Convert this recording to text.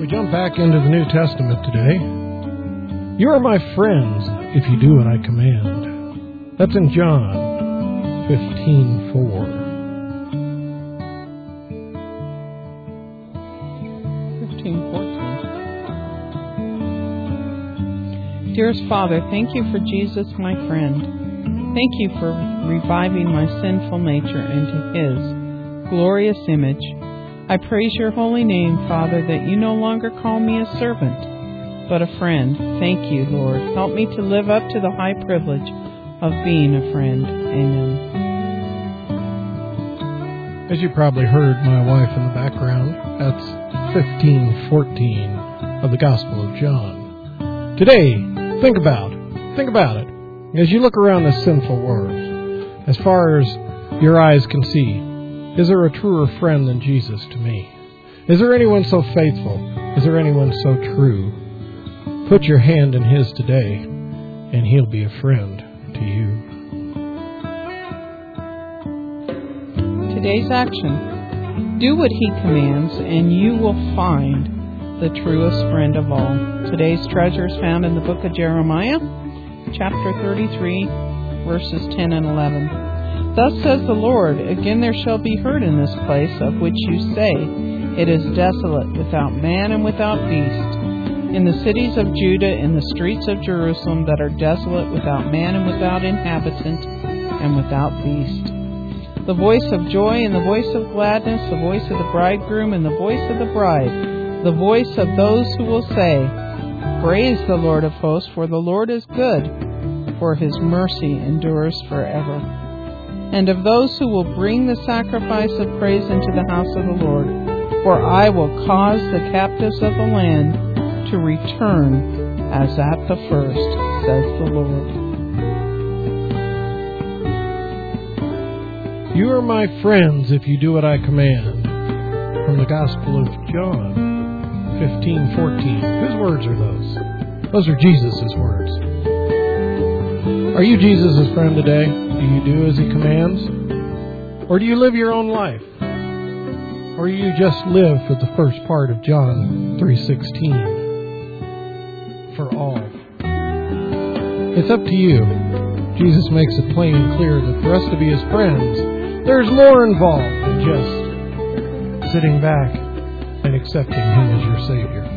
We jump back into the New Testament today. You are my friends if you do what I command. That's in John 15:4. 15:14. Dearest Father, thank you for Jesus, my friend. Thank you for reviving my sinful nature into His glorious image. I praise your holy name, Father, that you no longer call me a servant, but a friend. Thank you, Lord. Help me to live up to the high privilege of being a friend. Amen. As you probably heard my wife in the background, that's 15:14 of the Gospel of John. Today, think about it. As you look around this sinful world, as far as your eyes can see, is there a truer friend than Jesus to me? Is there anyone so faithful? Is there anyone so true? Put your hand in His today, and He'll be a friend to you. Today's action. Do what He commands, and you will find the truest friend of all. Today's treasure is found in the book of Jeremiah, chapter 33, verses 10 and 11. Thus says the Lord, again there shall be heard in this place of which you say, it is desolate, without man and without beast. In the cities of Judah, in the streets of Jerusalem that are desolate, without man and without inhabitant, and without beast. The voice of joy and the voice of gladness, the voice of the bridegroom and the voice of the bride, the voice of those who will say, praise the Lord of hosts, for the Lord is good, for His mercy endures forever. And of those who will bring the sacrifice of praise into the house of the Lord, for I will cause the captives of the land to return as at the first, says the Lord. You are my friends if you do what I command. From the Gospel of John 15:14. Whose words are those? Those are Jesus' words. Are you Jesus' friend today? Do you do as He commands? Or do you live your own life? Or do you just live for the first part of John 3:16? For all. It's up to you. Jesus makes it plain and clear that for us to be His friends, there's more involved than just sitting back and accepting Him as your Savior.